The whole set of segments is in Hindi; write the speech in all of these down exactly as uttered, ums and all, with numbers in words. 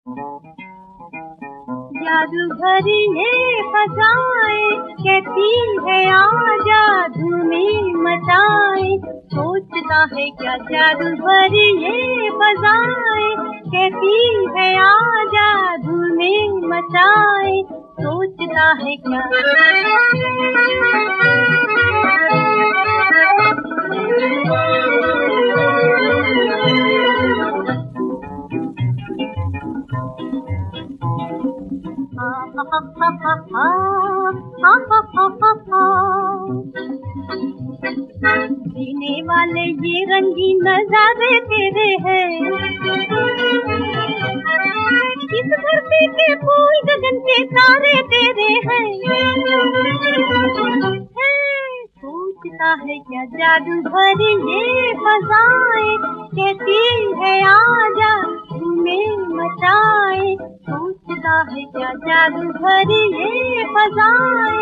जादू भरी ये फसाए, कहती है आजा धूमें मचाए। सोचता है क्या जादू भरी ये फसाए, कहती है आजा धूमें मचाए। सोचता है क्या जीने वाले ये रंगीन नजारे तेरे हैं, इस धरती के फूल गगन के तारे तेरे हैं। सोचता है क्या जादू भरी ये फसाए, कहती है आजा धूमें मचाए। सोचता है क्या जादू भरी ये फसाए।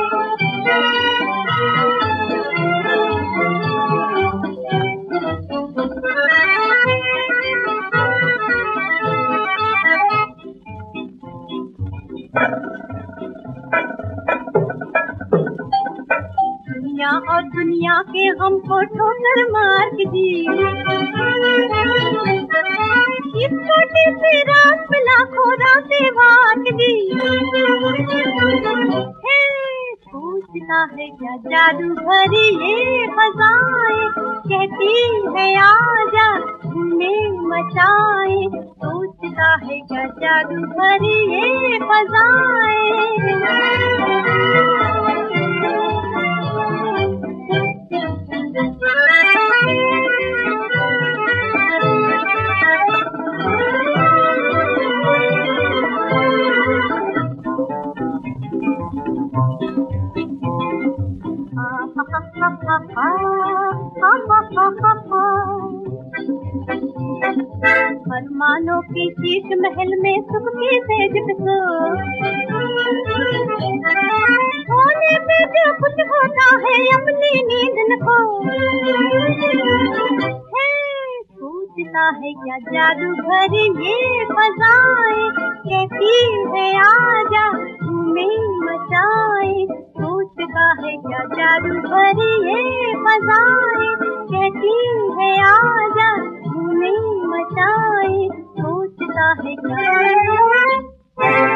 दुनिया और दुनिया के हमको ठोकर मार दी, इस छोटी सी रात में लाखों रातें भाग दी। सोचता है क्या जादू भरी ये फसाए, कहती है आजा धूमें मचाए। सोचता है क्या जादू भरी ये फसाए। अरमानों की शीश महल में सुख की सेज पे सो, होने पे जो कुछ होता है अपनी नींद न खो। सोचता है क्या जादू भरी ये फसाए, कहती है आजा धूमें मचाए। सोचता है क्या जादू भरी ये फसाए, कहती है आजा धूमें मचाए। सोचता है क्या